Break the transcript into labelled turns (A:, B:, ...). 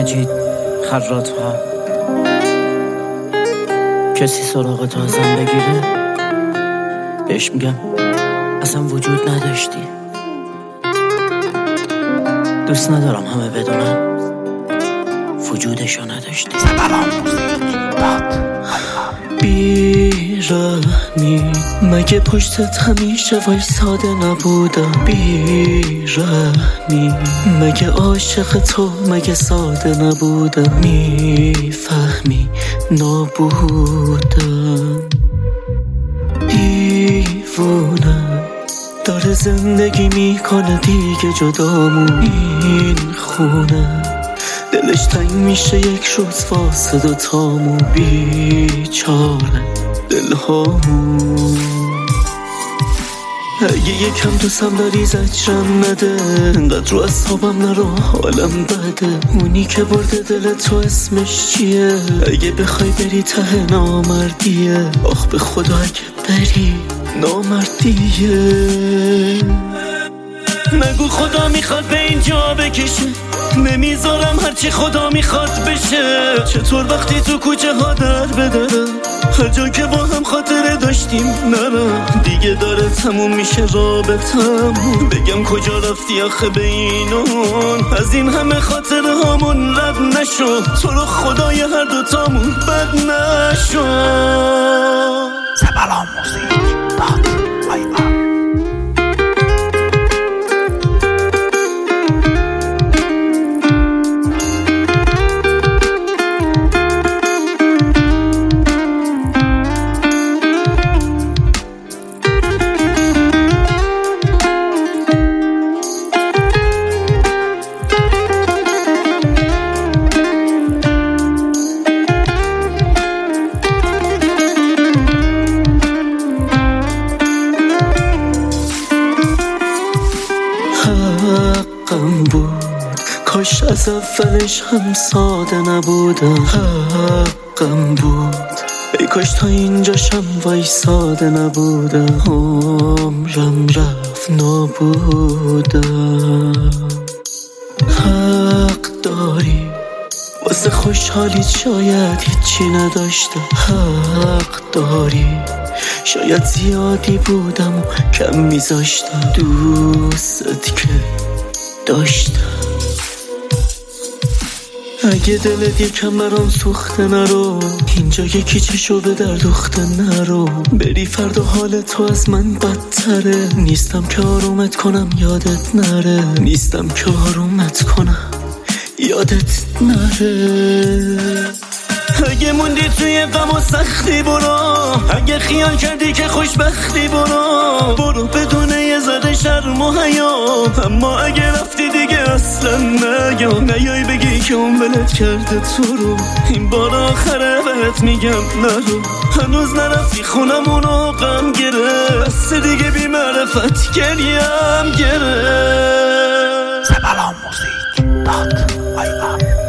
A: مجید خراط‌ها. کسی سراغ تو ازم بگیره بهش میگم اصلا وجود نداشتی. دوست ندارم همه بدونن وجودشو نداشتی. بیرحمی مگه پشتت همیشه وایساده نبودم؟ بیرحمی مگه عاشق تو مگه ساده نبودم؟ میفهمی نابودم. دیوونم داره زندگی میکنه دیگه جدامون. این خونه دلش تنگ میشه یک روز واسه دوتامون. بیچاره دلهامون. اگه یکم دوستم داری زجرم نده، انقدر رو اصحابم نرو حالم بده. اونی که برده دل تو اسمش چیه؟ اگه بخوای بری ته نامردیه. آخ به خدا اگه بری نامردیه. نگو خدا میخواد به اینجا بکشه، نمیذارم هرچی خدا میخواد بشه. چطور وقتی تو کوچه ها در بدرم، هر جا که با هم خاطره داشتیم نرم. دیگه داره تموم میشه رابطمون، بگم کجا رفتی آخه به اینون. از این همه خاطره هامون رد نشو، تو رو خدای هر دوتامون بد نشو.
B: سبلان موزیک
A: حقم بود، کاش از اولش هم ساده نبودم. حقم بود، ای کاش تا اینجاشم وایساده نبودم. عمرم رفت نابودم. حق داری واسه خوشحالیت شاید هیچی نداشتم. حق داری شاید زیادی بودم و کم میذاشتم. دوست که داشتم. اگه دلت یکم برام سوخته نرو، اینجا یکی چشو به در دوخته نرو. بری فردا حال تو از من بدتره. نیستم که آرومت کنم یادت نره. نیستم که آرومت کنم یادت نره. اگه موندی توی غم و سختی برو، اگه خیال کردی که خوشبختی برو. برو بدون یه ذره شرم و حیا. اما اگه رفتی دیگه اصلا نیای بگی که اون ولت کرده تو رو. این بار آخره بهت میگم نرو. هنوز نرفتی خونمونو غم گره. بس دیگه بی معرفت گریم گره.
B: سبلان موزیک